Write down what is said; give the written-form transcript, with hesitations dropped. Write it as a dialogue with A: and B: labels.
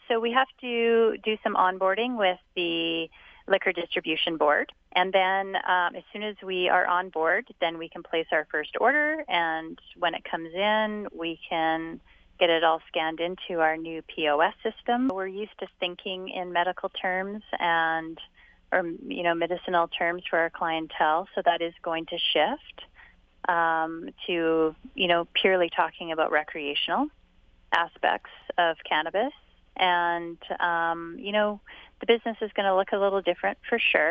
A: So we have to do some onboarding with the Liquor Distribution Board. And then as soon as we are on board, then we can place our first order. And when it comes in, we can get it all scanned into our new POS system. We're used to thinking in medical terms and or medicinal terms for our clientele, so that is going to shift to purely talking about recreational aspects of cannabis. And the business is going to look a little different for sure.